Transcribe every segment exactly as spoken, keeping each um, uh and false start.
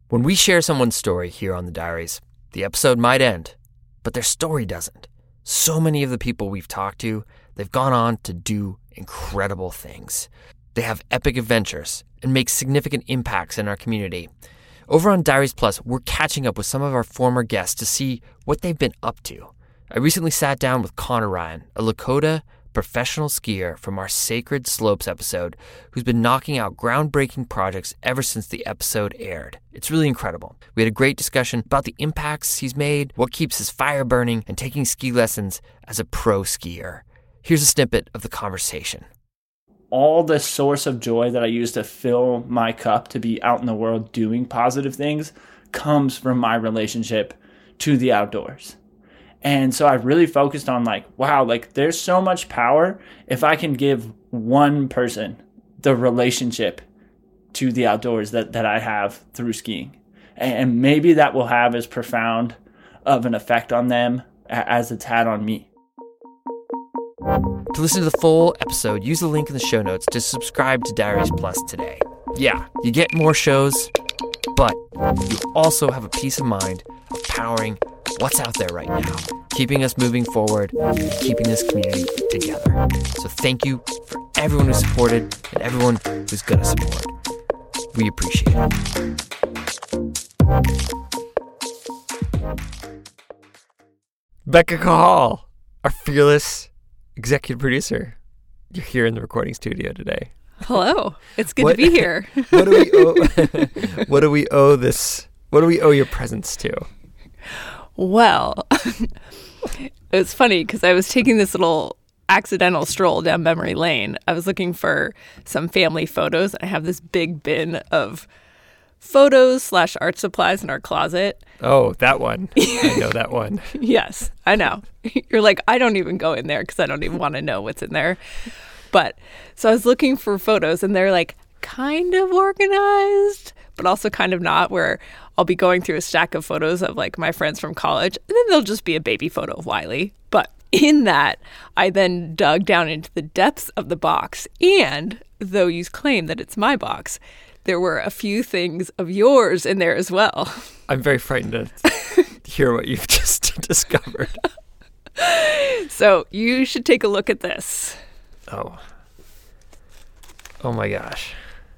When we share someone's story here on the Diaries, the episode might end, but their story doesn't. So many of the people we've talked to, they've gone on to do incredible things. They have epic adventures and make significant impacts in our community. Over on Diaries Plus, we're catching up with some of our former guests to see what they've been up to. I recently sat down with Connor Ryan, a Lakota professional skier from our Sacred Slopes episode, who's been knocking out groundbreaking projects ever since the episode aired. It's really incredible. We had a great discussion about the impacts he's made, what keeps his fire burning, and taking ski lessons as a pro skier. Here's a snippet of the conversation. All the source of joy that I use to fill my cup to be out in the world doing positive things comes from my relationship to the outdoors. And so I really focused on like, wow, like there's so much power if I can give one person the relationship to the outdoors that, that I have through skiing. And maybe that will have as profound of an effect on them as it's had on me. To listen to the full episode, use the link in the show notes to subscribe to Diaries Plus today. Yeah, you get more shows, but you also have a peace of mind of powering what's out there right now, keeping us moving forward, keeping this community together. So thank you for everyone who supported and everyone who's going to support. We appreciate it. Becca Cahal, our fearless executive producer. You're here in the recording studio today. Hello. It's good what, to be here. What do we owe What do we owe this? What do we owe your presence to? Well, it's funny because I was taking this little accidental stroll down memory lane. I was looking for some family photos. I have this big bin of photos slash art supplies in our closet. Oh, that one. I know that one. Yes, I know. You're like, I don't even go in there because I don't even want to know what's in there. But so I was looking for photos and they're like kind of organized, but also kind of not, where I'll be going through a stack of photos of like my friends from college, and then there'll just be a baby photo of Wiley. But in that, I then dug down into the depths of the box. And though you claim that it's my box, there were a few things of yours in there as well. I'm very frightened to hear what you've just discovered. So you should take a look at this. Oh. Oh my gosh.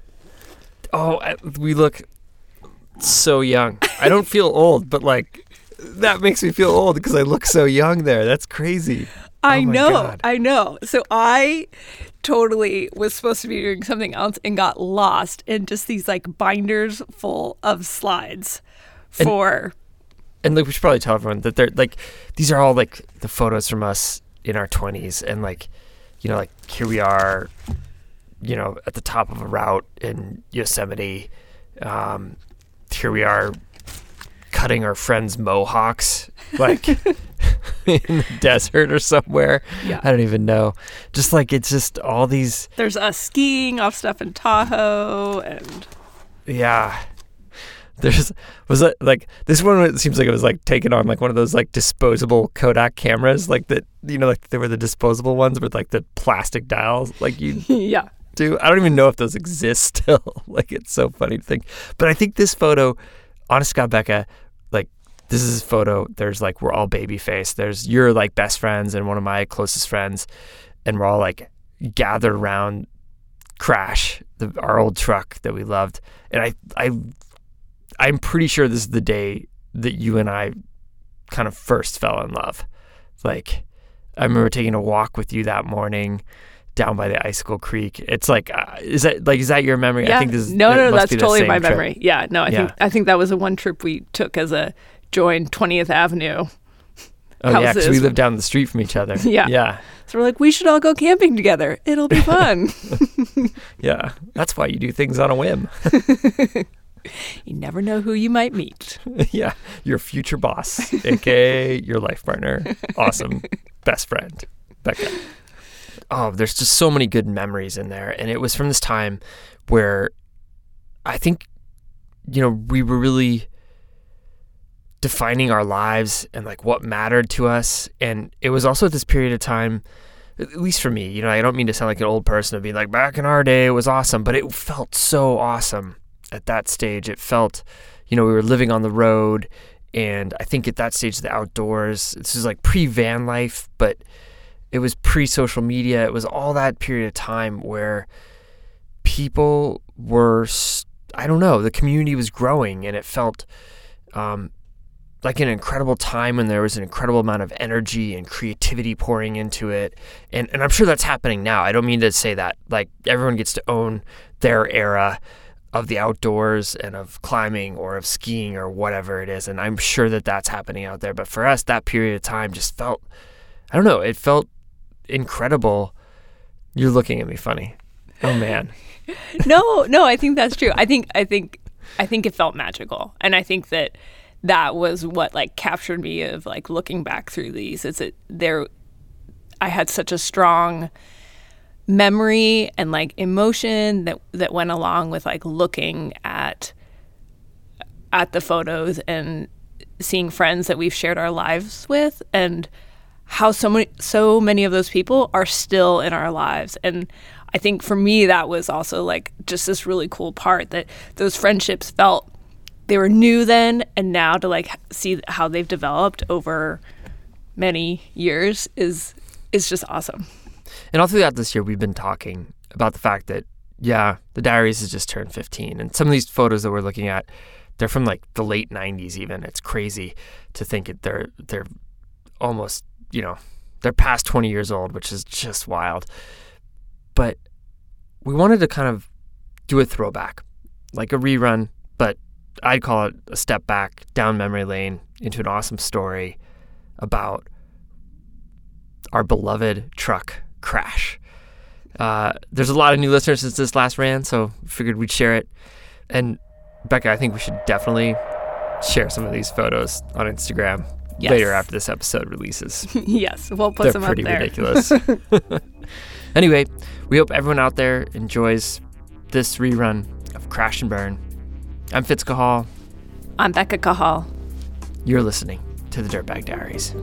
Oh, I, we look so young. I don't feel old, but like that makes me feel old because I look so young there. That's crazy. I oh know. God. I know. So I totally was supposed to be doing something else and got lost in just these like binders full of slides for. And, and like we should probably tell everyone that they're like, these are all like the photos from us in our twenties. And like, you know, like here we are, you know, at the top of a route in Yosemite. Um, here we are cutting our friends' mohawks, like in the desert or somewhere. Yeah. I don't even know. Just like, it's just all these. There's us skiing off stuff in Tahoe and. Yeah. There's, was it like, this one, it seems like it was like taken on like one of those like disposable Kodak cameras, like that, you know, like they were the disposable ones with like the plastic dials, like you. Yeah. Do. I don't even know if those exist still. Like, it's so funny to think. But I think this photo, honest God, Becca, like, this is a photo. There's like, we're all baby faced. There's your like best friends and one of my closest friends. And we're all like gathered around Crash, the, our old truck that we loved. And I, I, I'm pretty sure this is the day that you and I kind of first fell in love. Like, I remember taking a walk with you that morning down by the Icicle Creek. It's like, uh, is that like, is that your memory? Yeah. I think this is, no, no, no that's be totally my trip. memory. Yeah, no, I yeah. think I think that was the one trip we took as a joint twentieth Avenue. Oh yeah, because we lived down the street from each other. Yeah, yeah. So we're like, we should all go camping together. It'll be fun. Yeah, that's why you do things on a whim. You never know who you might meet. Yeah, your future boss, aka your life partner, awesome best friend, Becca. Oh, there's just so many good memories in there. And it was from this time where I think, you know, we were really defining our lives and like what mattered to us. And it was also this period of time, at least for me, you know, I don't mean to sound like an old person of being like, back in our day, it was awesome, but it felt so awesome at that stage. It felt, you know, we were living on the road, and I think at that stage of the outdoors, this is like pre-van life, but it was pre-social media. It was all that period of time where people were, I don't know, the community was growing, and it felt um, like an incredible time, and there was an incredible amount of energy and creativity pouring into it. And and I'm sure that's happening now. I don't mean to say that like everyone gets to own their era of the outdoors and of climbing or of skiing or whatever it is. And I'm sure that that's happening out there. But for us, that period of time just felt, I don't know, it felt incredible. You're looking at me funny. Oh man. no, no, I think that's true. I think, I think, I think it felt magical. And I think that that was what like captured me of like looking back through these. Is it there? I had such a strong memory and like emotion that that went along with like looking at at the photos and seeing friends that we've shared our lives with, and how so many so many of those people are still in our lives. And I think for me that was also like just this really cool part, that those friendships felt they were new then, and now to like see how they've developed over many years is is just awesome. And all throughout this year, we've been talking about the fact that, yeah, the Diaries has just turned fifteen. And some of these photos that we're looking at, they're from like the late nineties even. It's crazy to think that they're, they're almost, you know, they're past twenty years old, which is just wild. But we wanted to kind of do a throwback, like a rerun, but I'd call it a step back down memory lane into an awesome story about our beloved truck crash. Uh, there's a lot of new listeners since this last ran, so figured we'd share it. And Becca, I think we should definitely share some of these photos on Instagram yes. later after this episode releases. Yes, we'll put They're some up pretty there. ridiculous. Anyway, we hope everyone out there enjoys this rerun of Crash and Burn. I'm Fitz Cahall. I'm Becca Cahall. You're listening to the Dirtbag Diaries.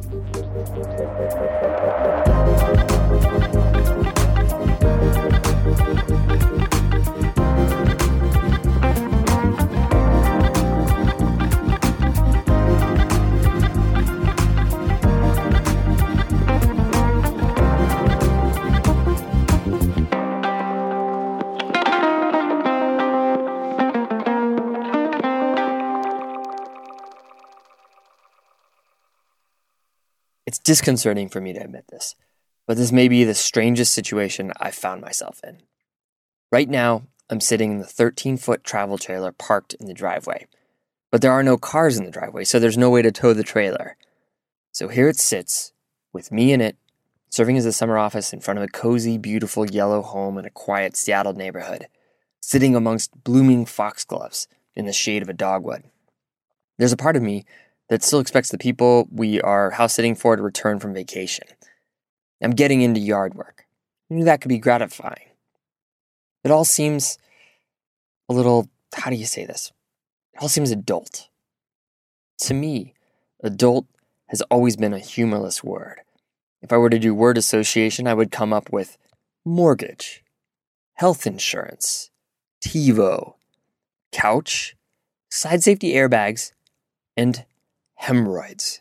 It's disconcerting for me to admit this, but this may be the strangest situation I've found myself in. Right now, I'm sitting in the thirteen-foot travel trailer parked in the driveway, but there are no cars in the driveway, so there's no way to tow the trailer. So here it sits, with me in it, serving as a summer office in front of a cozy, beautiful yellow home in a quiet Seattle neighborhood, sitting amongst blooming foxgloves in the shade of a dogwood. There's a part of me that still expects the people we are house sitting for to return from vacation. I'm getting into yard work. I knew that could be gratifying. It all seems a little, how do you say this? It all seems adult. To me, adult has always been a humorless word. If I were to do word association, I would come up with mortgage, health insurance, TiVo, couch, side safety airbags, and hemorrhoids.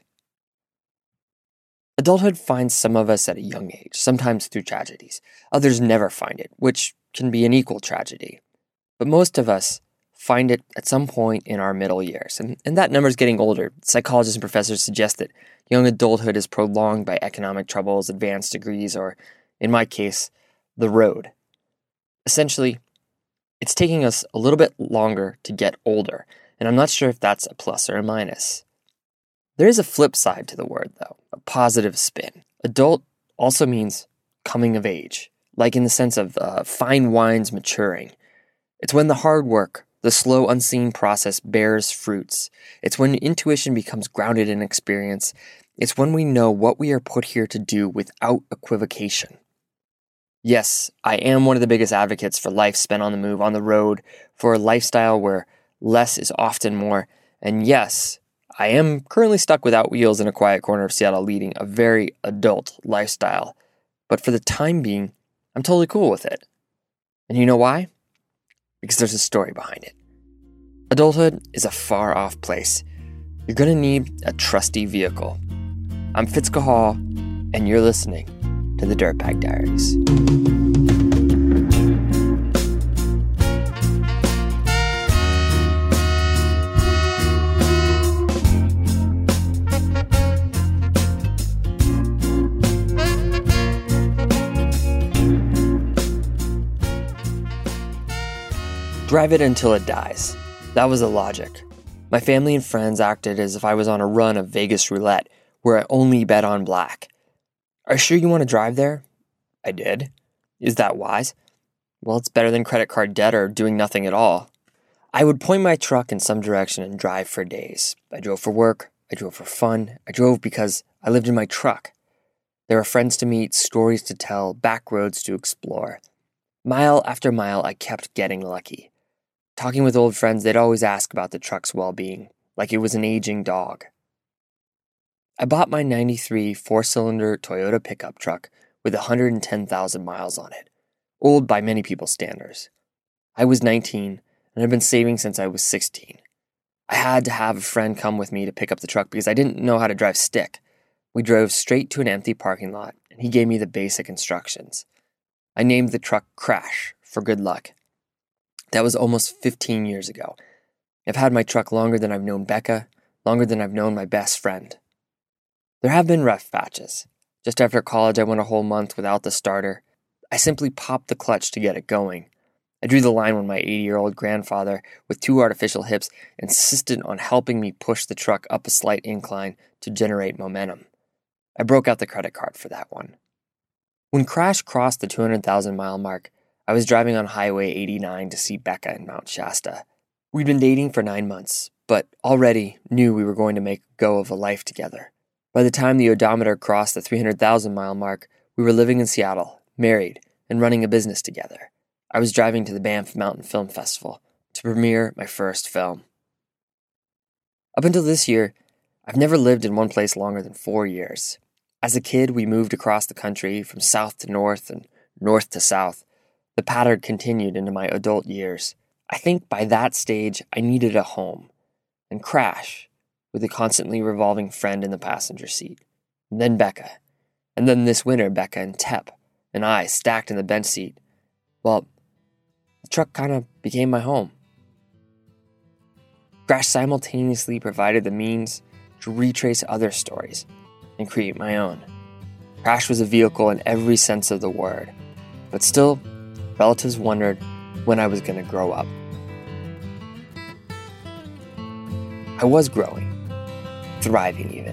Adulthood finds some of us at a young age, sometimes through tragedies. Others never find it, which can be an equal tragedy. But most of us find it at some point in our middle years, and, and that number is getting older. Psychologists and professors suggest that young adulthood is prolonged by economic troubles, advanced degrees, or, in my case, the road. Essentially, it's taking us a little bit longer to get older, and I'm not sure if that's a plus or a minus. There is a flip side to the word, though, a positive spin. Adult also means coming of age, like in the sense of uh, fine wines maturing. It's when the hard work, the slow, unseen process bears fruits. It's when intuition becomes grounded in experience. It's when we know what we are put here to do without equivocation. Yes, I am one of the biggest advocates for life spent on the move, on the road, for a lifestyle where less is often more. And yes, I am currently stuck without wheels in a quiet corner of Seattle leading a very adult lifestyle. But for the time being, I'm totally cool with it. And you know why? Because there's a story behind it. Adulthood is a far-off place. You're going to need a trusty vehicle. I'm Fitz Cahall, and you're listening to the Dirtbag Diaries. Drive it until it dies. That was the logic. My family and friends acted as if I was on a run of Vegas roulette, where I only bet on black. Are you sure you want to drive there? I did. Is that wise? Well, it's better than credit card debt or doing nothing at all. I would point my truck in some direction and drive for days. I drove for work. I drove for fun. I drove because I lived in my truck. There were friends to meet, stories to tell, back roads to explore. Mile after mile, I kept getting lucky. Talking with old friends, they'd always ask about the truck's well-being, like it was an aging dog. I bought my ninety-three four-cylinder Toyota pickup truck with one hundred ten thousand miles on it, old by many people's standards. I was nineteen and had been saving since I was sixteen. I had to have a friend come with me to pick up the truck because I didn't know how to drive stick. We drove straight to an empty parking lot, and he gave me the basic instructions. I named the truck Crash for good luck. That was almost fifteen years ago. I've had my truck longer than I've known Becca, longer than I've known my best friend. There have been rough patches. Just after college, I went a whole month without the starter. I simply popped the clutch to get it going. I drew the line when my eighty-year-old grandfather, with two artificial hips, insisted on helping me push the truck up a slight incline to generate momentum. I broke out the credit card for that one. When Crash crossed the two hundred thousand mile mark, I was driving on Highway eighty-nine to see Becca in Mount Shasta. We'd been dating for nine months, but already knew we were going to make a go of a life together. By the time the odometer crossed the three hundred thousand mile mark, we were living in Seattle, married, and running a business together. I was driving to the Banff Mountain Film Festival to premiere my first film. Up until this year, I've never lived in one place longer than four years. As a kid, we moved across the country from south to north and north to south. The pattern continued into my adult years. I think by that stage, I needed a home. And Crash, with a constantly revolving friend in the passenger seat. And then Becca. And then this winter, Becca and Tep. And I, stacked in the bench seat. Well, the truck kind of became my home. Crash simultaneously provided the means to retrace other stories and create my own. Crash was a vehicle in every sense of the word. But still, relatives wondered when I was going to grow up. I was growing, thriving even.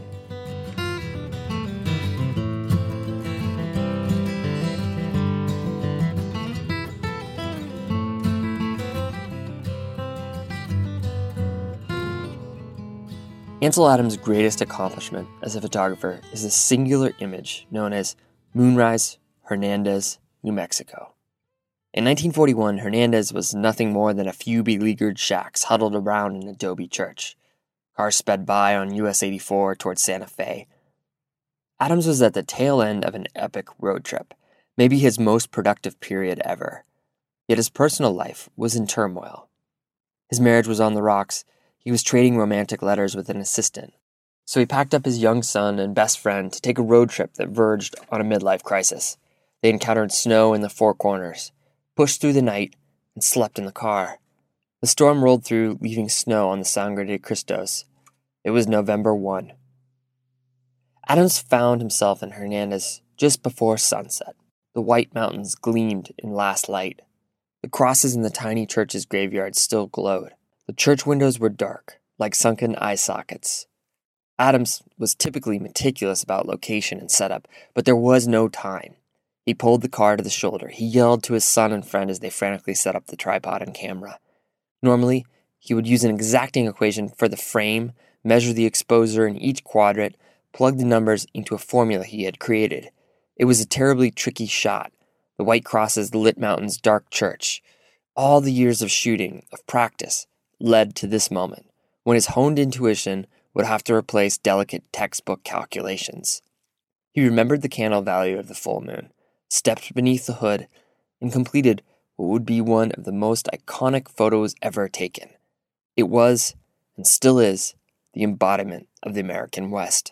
Ansel Adams' greatest accomplishment as a photographer is a singular image known as Moonrise, Hernandez, New Mexico. In nineteen forty-one, Hernandez was nothing more than a few beleaguered shacks huddled around an adobe church. Cars sped by on U S eighty-four towards Santa Fe. Adams was at the tail end of an epic road trip, maybe his most productive period ever. Yet his personal life was in turmoil. His marriage was on the rocks. He was trading romantic letters with an assistant. So he packed up his young son and best friend to take a road trip that verged on a midlife crisis. They encountered snow in the Four Corners, pushed through the night, and slept in the car. The storm rolled through, leaving snow on the Sangre de Cristos. It was November first. Adams found himself in Hernandez just before sunset. The white mountains gleamed in last light. The crosses in the tiny church's graveyard still glowed. The church windows were dark, like sunken eye sockets. Adams was typically meticulous about location and setup, but there was no time. He pulled the car to the shoulder. He yelled to his son and friend as they frantically set up the tripod and camera. Normally, he would use an exacting equation for the frame, measure the exposure in each quadrant, plug the numbers into a formula he had created. It was a terribly tricky shot. The white crosses, the lit mountains, dark church. All the years of shooting, of practice, led to this moment, when his honed intuition would have to replace delicate textbook calculations. He remembered the candle value of the full moon, stepped beneath the hood, and completed what would be one of the most iconic photos ever taken. It was, and still is, the embodiment of the American West.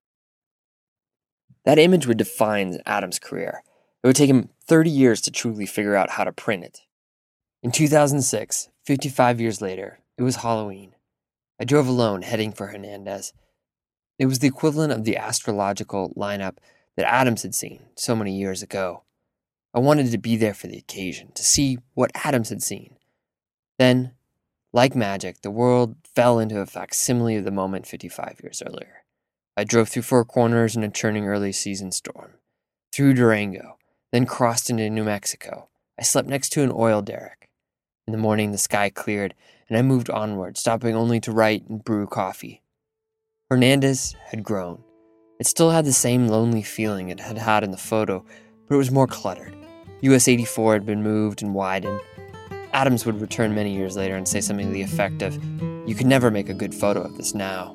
That image would define Adam's career. It would take him thirty years to truly figure out how to print it. In two thousand six, fifty-five years later, it was Halloween. I drove alone, heading for Hernandez. It was the equivalent of the astrological lineup that Adams had seen so many years ago. I wanted to be there for the occasion, to see what Adams had seen. Then, like magic, the world fell into a facsimile of the moment fifty-five years earlier. I drove through Four Corners in a churning early season storm, through Durango, then crossed into New Mexico. I slept next to an oil derrick. In the morning, the sky cleared, and I moved onward, stopping only to write and brew coffee. Hernandez had grown. It still had the same lonely feeling it had had in the photo, but it was more cluttered. U S eighty-four had been moved and widened. Adams would return many years later and say something to the effect of, "You could never make a good photo of this now."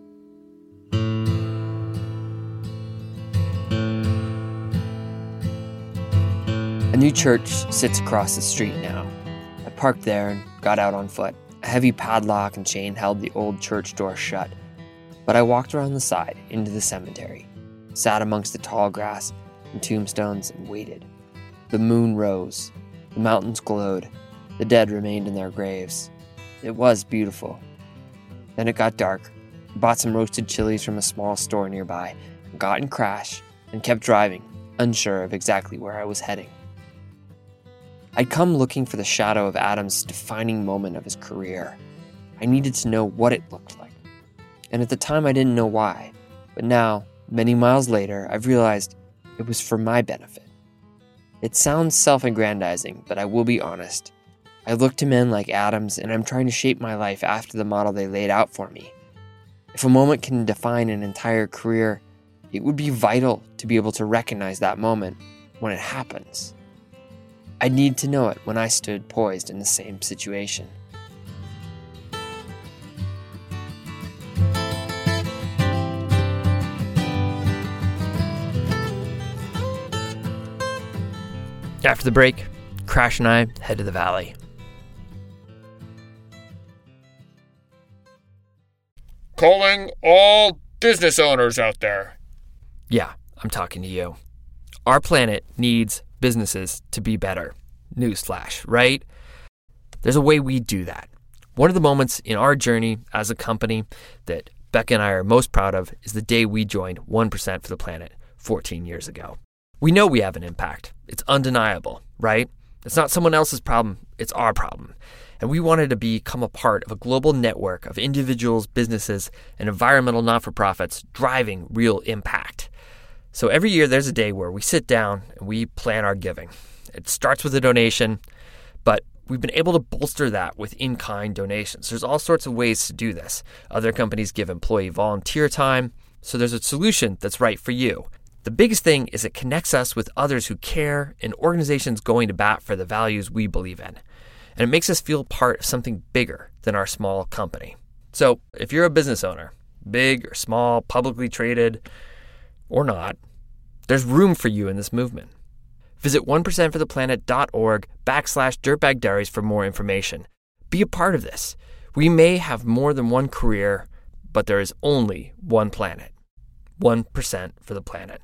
A new church sits across the street now. I parked there and got out on foot. A heavy padlock and chain held the old church door shut, but I walked around the side into the cemetery, sat amongst the tall grass and tombstones and waited. The moon rose, the mountains glowed, the dead remained in their graves. It was beautiful. Then it got dark. I bought some roasted chilies from a small store nearby, got in Crash, and kept driving, unsure of exactly where I was heading. I'd come looking for the shadow of Adam's defining moment of his career. I needed to know what it looked like. And at the time I didn't know why, but now, many miles later, I've realized it was for my benefit. It sounds self-aggrandizing, but I will be honest. I look to men like Adams, and I'm trying to shape my life after the model they laid out for me. If a moment can define an entire career, it would be vital to be able to recognize that moment when it happens. I'd need to know it when I stood poised in the same situation. After the break, Crash and I head to the valley. Calling all business owners out there. Yeah, I'm talking to you. Our planet needs businesses to be better. Newsflash, right? There's a way we do that. One of the moments in our journey as a company that Becca and I are most proud of is the day we joined one percent for the Planet fourteen years ago. We know we have an impact. It's undeniable, right? It's not someone else's problem, it's our problem. And we wanted to become a part of a global network of individuals, businesses, and environmental not-for-profits driving real impact. So every year there's a day where we sit down and we plan our giving. It starts with a donation, but we've been able to bolster that with in-kind donations. There's all sorts of ways to do this. Other companies give employee volunteer time, so there's a solution that's right for you. The biggest thing is it connects us with others who care and organizations going to bat for the values we believe in. And it makes us feel part of something bigger than our small company. So if you're a business owner, big or small, publicly traded or not, there's room for you in this movement. Visit one percent for the planet dot org backslash Dirtbag Diaries for more information. Be a part of this. We may have more than one career, but there is only one planet. one percent for the planet.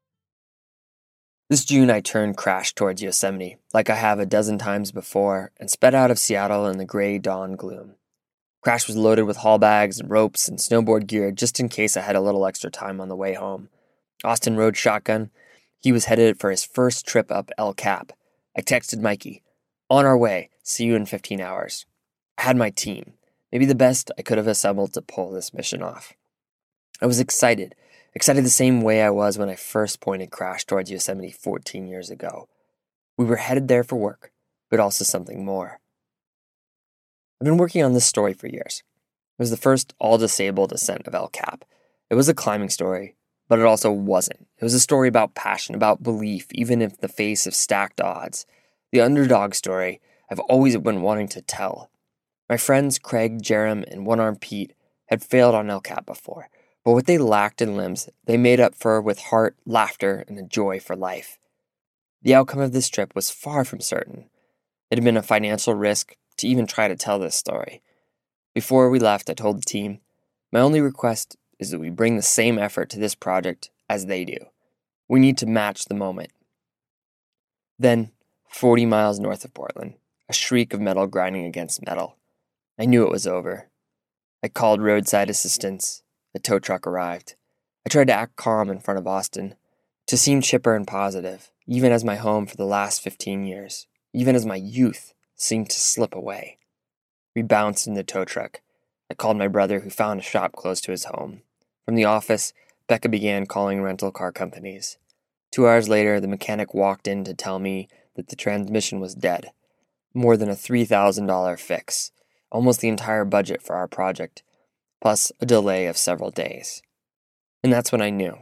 This June, I turned Crash towards Yosemite, like I have a dozen times before, and sped out of Seattle in the gray dawn gloom. Crash was loaded with haul bags and ropes and snowboard gear just in case I had a little extra time on the way home. Austin rode shotgun. He was headed for his first trip up El Cap. I texted Mikey, "On our way, see you in fifteen hours. I had my team, maybe the best I could have assembled to pull this mission off. I was excited. Excited the same way I was when I first pointed Crash towards Yosemite fourteen years ago. We were headed there for work, but also something more. I've been working on this story for years. It was the first all-disabled ascent of El Cap. It was a climbing story, but it also wasn't. It was a story about passion, about belief, even in the face of stacked odds. The underdog story I've always been wanting to tell. My friends Craig, Jerem, and One-Arm Pete had failed on El Cap before, but what they lacked in limbs, they made up for with heart, laughter, and a joy for life. The outcome of this trip was far from certain. It had been a financial risk to even try to tell this story. Before we left, I told the team, my only request is that we bring the same effort to this project as they do. We need to match the moment. Then, forty miles north of Portland, a shriek of metal grinding against metal. I knew it was over. I called roadside assistance. The tow truck arrived. I tried to act calm in front of Austin, to seem chipper and positive, even as my home for the last fifteen years, even as my youth seemed to slip away. We bounced in the tow truck. I called my brother, who found a shop close to his home. From the office, Becca began calling rental car companies. Two hours later, the mechanic walked in to tell me that the transmission was dead. More than a three thousand dollars fix, almost the entire budget for our project, plus a delay of several days. And that's when I knew.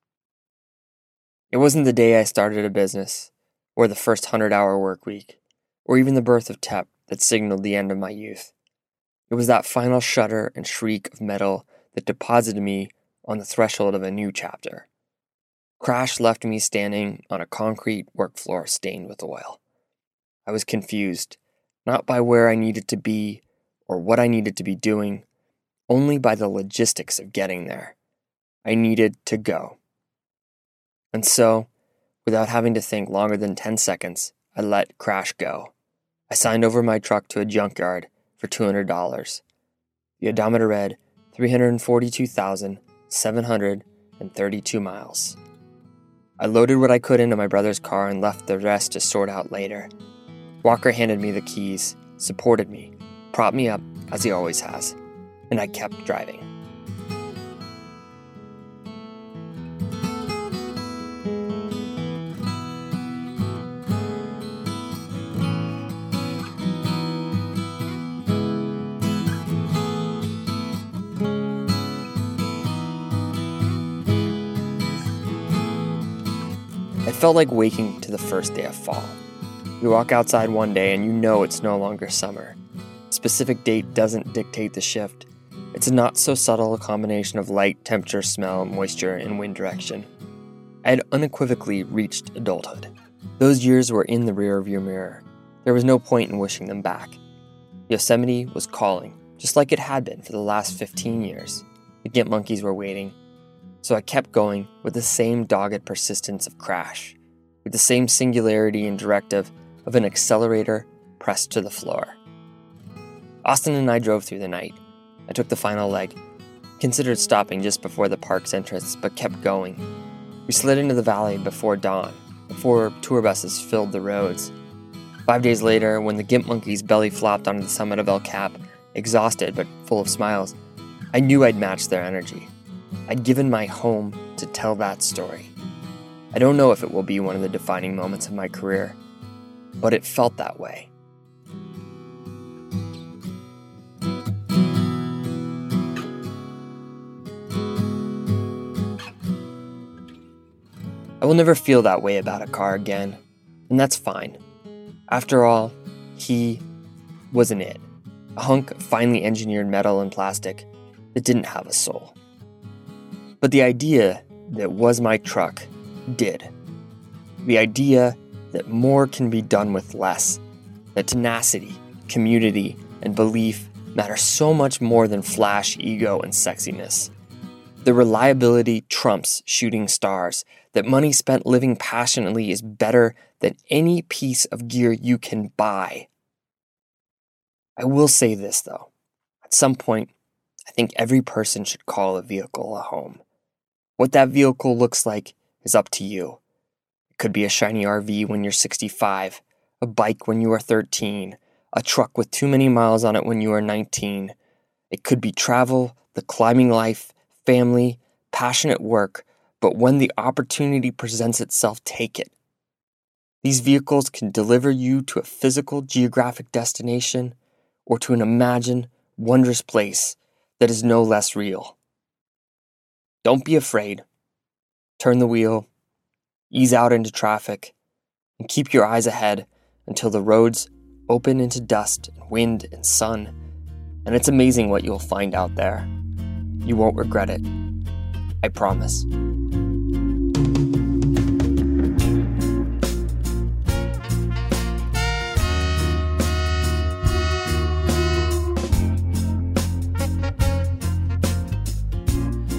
It wasn't the day I started a business, or the first hundred-hour work week, or even the birth of T E P that signaled the end of my youth. It was that final shudder and shriek of metal that deposited me on the threshold of a new chapter. Crash left me standing on a concrete work floor stained with oil. I was confused, not by where I needed to be or what I needed to be doing, only by the logistics of getting there. I needed to go. And so, without having to think longer than ten seconds, I let Crash go. I signed over my truck to a junkyard for two hundred dollars. The odometer read three hundred forty-two thousand seven hundred thirty-two miles. I loaded what I could into my brother's car and left the rest to sort out later. Walker handed me the keys, supported me, propped me up, as he always has, and I kept driving. It felt like waking to the first day of fall. You walk outside one day and you know it's no longer summer. A specific date doesn't dictate the shift. It's a not so subtle combination of light, temperature, smell, moisture, and wind direction. I had unequivocally reached adulthood. Those years were in the rearview mirror. There was no point in wishing them back. Yosemite was calling, just like it had been for the last fifteen years. The Gimp monkeys were waiting. So I kept going with the same dogged persistence of Crash, with the same singularity and directive of an accelerator pressed to the floor. Austin and I drove through the night. I took the final leg, considered stopping just before the park's entrance, but kept going. We slid into the valley before dawn, before tour buses filled the roads. Five days later, when the Gimp monkeys belly flopped onto the summit of El Cap, exhausted but full of smiles, I knew I'd matched their energy. I'd given my home to tell that story. I don't know if it will be one of the defining moments of my career, but it felt that way. I will never feel that way about a car again, and that's fine. After all, he wasn't it. A hunk of finely engineered metal and plastic that didn't have a soul. But the idea that was my truck did. The idea that more can be done with less, that tenacity, community, and belief matter so much more than flash, ego, and sexiness. The reliability trumps shooting stars, that money spent living passionately is better than any piece of gear you can buy. I will say this, though. At some point, I think every person should call a vehicle a home. What that vehicle looks like is up to you. It could be a shiny R V when you're sixty-five, a bike when you are thirteen, a truck with too many miles on it when you are nineteen. It could be travel, the climbing life, family, passionate work, but when the opportunity presents itself, take it. These vehicles can deliver you to a physical geographic destination or to an imagined, wondrous place that is no less real. Don't be afraid. Turn the wheel, ease out into traffic, and keep your eyes ahead until the roads open into dust and wind and sun. And it's amazing what you'll find out there. You won't regret it. I promise.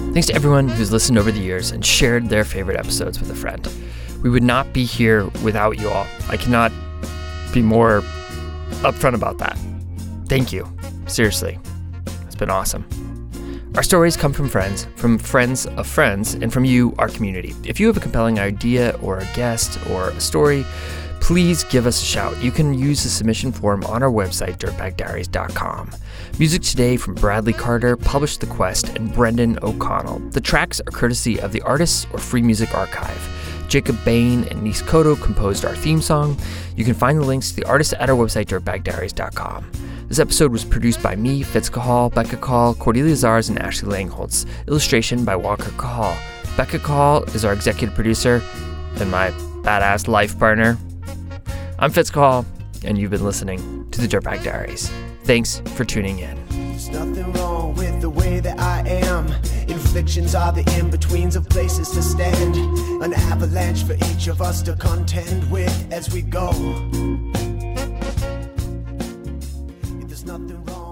Thanks to everyone who's listened over the years and shared their favorite episodes with a friend. We would not be here without you all. I cannot be more upfront about that. Thank you. Seriously. It's been awesome. Our stories come from friends, from friends of friends, and from you, our community. If you have a compelling idea or a guest or a story, please give us a shout. You can use the submission form on our website, dirtbag diaries dot com. Music today from Bradley Carter, Publish the Quest, and Brendan O'Connell. The tracks are courtesy of the Artists or Free Music Archive. Jacob Bain and Nis Cotto composed our theme song. You can find the links to the artists at our website, dirtbag diaries dot com. This episode was produced by me, Fitz Cahall, Becca Call, Cordelia Zars, and Ashley Langholtz. Illustration by Walker Cahall. Becca Call is our executive producer and my badass life partner. I'm Fitz Cahall, and you've been listening to the Dirtbag Diaries. Thanks for tuning in. There's nothing wrong with the way that I am. Inflictions are the in-betweens of places to stand. An avalanche for each of us to contend with as we go. There's nothing wrong.